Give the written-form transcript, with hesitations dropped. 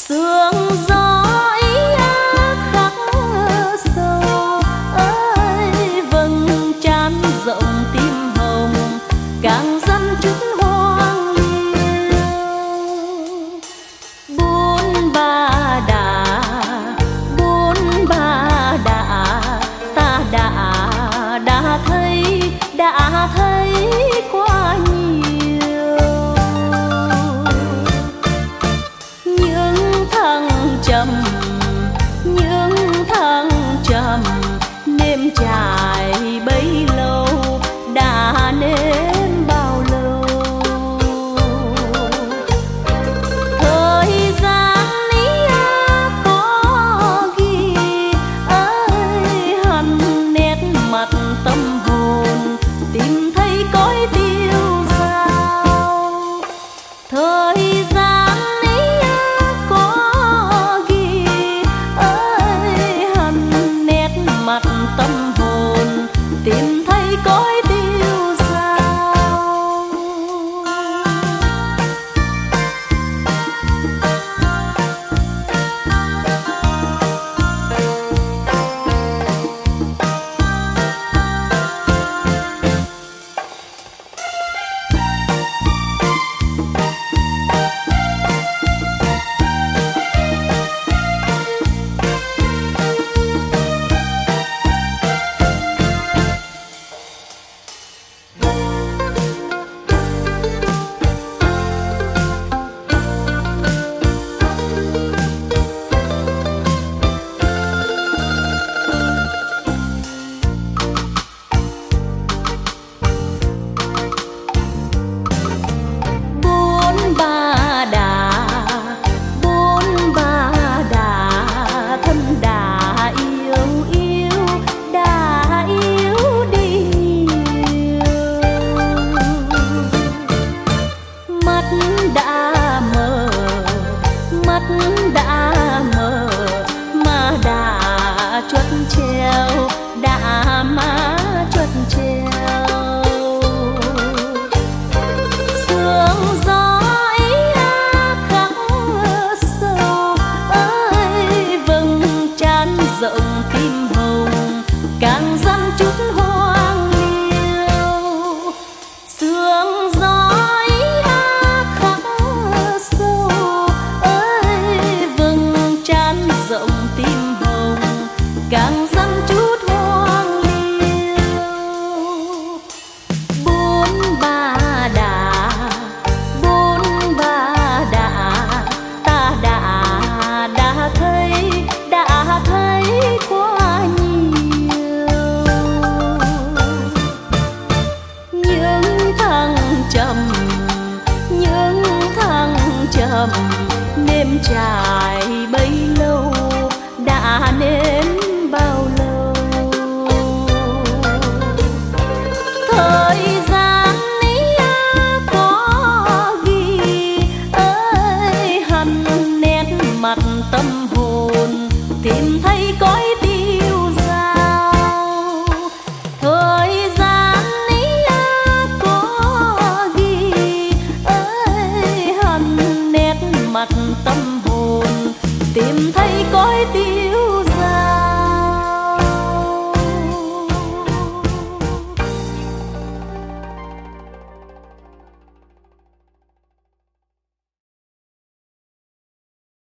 sương gió ý khắc sâu ơi vầng trán rộng tim hồng càng dăm chút hoang liêu. Bốn ba đà ta đã thấy quá nhiều những thăng trầm nếm trải bấy lâu đã nếm bao lâu. Thời gian ý có ghi ơi hằn nét mặt tâm hồn tìm thấy cõi tiêu dao. Thời gian ý có ghi ơi hằn nét mặt tâm hồn tìm thấy cõi tiêu dao. Đã mờ mà đã chuất treo đã má chuất treo. Sương gió ý khắc sâu ơi vầng trán rộng tim hồng càng dăm chút hoang liêu. Sương gió ý khắc sâu rộng tim hồng càng dăm chút hoang liêu. Bốn ba đà ta đã thấy quá nhiều những thăng trầm nếm trải bấy lâu đã nếm bao lâu. Thời gian ý có ghi ơi hằn nét mặt tâm hồn tìm thấy cõi tiêu dao. Thời gian ý có ghi ơi hằn nét mặt tâm hồn tìm thấy cõi tiêu